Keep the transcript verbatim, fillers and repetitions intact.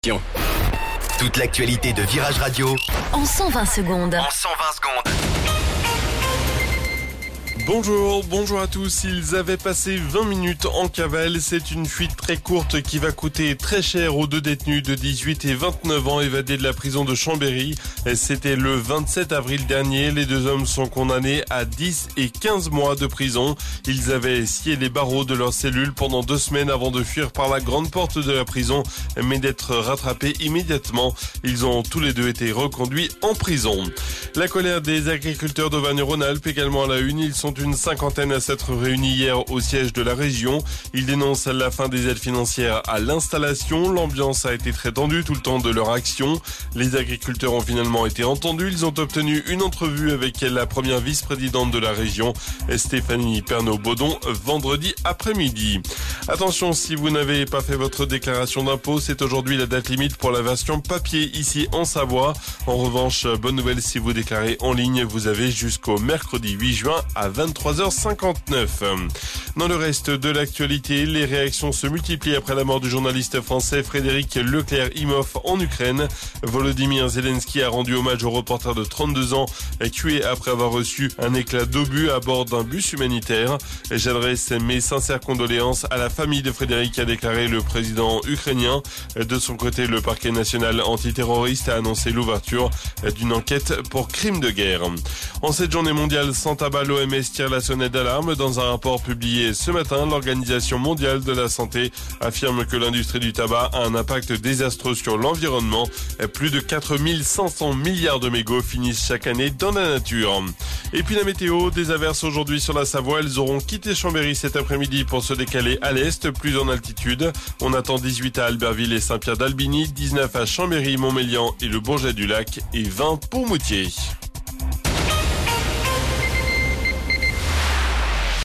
Toute l'actualité de Virage Radio en cent vingt secondes. En cent vingt secondes. Bonjour, bonjour à tous. Ils avaient passé vingt minutes en cavale. C'est une fuite très courte qui va coûter très cher aux deux détenus de dix-huit et vingt-neuf ans évadés de la prison de Chambéry. C'était le vingt-sept avril dernier. Les deux hommes sont condamnés à dix et quinze mois de prison. Ils avaient scié les barreaux de leur cellule pendant deux semaines avant de fuir par la grande porte de la prison, mais d'être rattrapés immédiatement. Ils ont tous les deux été reconduits en prison. La colère des agriculteurs d'Auvergne-Rhône-Alpes également à la une. Ils sont une cinquantaine à s'être réunis hier au siège de la région. Ils dénoncent la fin des aides financières à l'installation. L'ambiance a été très tendue tout le temps de leur action. Les agriculteurs ont finalement été entendus. Ils ont obtenu une entrevue avec la première vice-présidente de la région, Stéphanie Pernaut-Baudon, vendredi après-midi. Attention, si vous n'avez pas fait votre déclaration d'impôt, c'est aujourd'hui la date limite pour la version papier ici en Savoie. En revanche, bonne nouvelle, si vous déclarez en ligne, vous avez jusqu'au mercredi huit juin à vingt-trois heures cinquante-neuf. Dans le reste de l'actualité, les réactions se multiplient après la mort du journaliste français Frédéric Leclerc-Imhoff en Ukraine. Volodymyr Zelensky a rendu hommage au reporter de trente-deux ans tué après avoir reçu un éclat d'obus à bord d'un bus humanitaire. J'adresse mes sincères condoléances à la famille de Frédéric, a déclaré le président ukrainien. De son côté, le parquet national antiterroriste a annoncé l'ouverture d'une enquête pour crime de guerre. En cette journée mondiale sans tabac, l'O M S tire la sonnette d'alarme. Dans un rapport publié ce matin, l'Organisation mondiale de la santé affirme que l'industrie du tabac a un impact désastreux sur l'environnement. Plus de quatre mille cinq cents milliards de mégots finissent chaque année dans la nature. Et puis la météo, des averses aujourd'hui sur la Savoie. Elles auront quitté Chambéry cet après-midi pour se décaler à l'est, plus en altitude. On attend dix-huit à Albertville et Saint-Pierre d'Albigny, dix-neuf à Chambéry, Montmélian et le Bourget du Lac et vingt pour Moutier.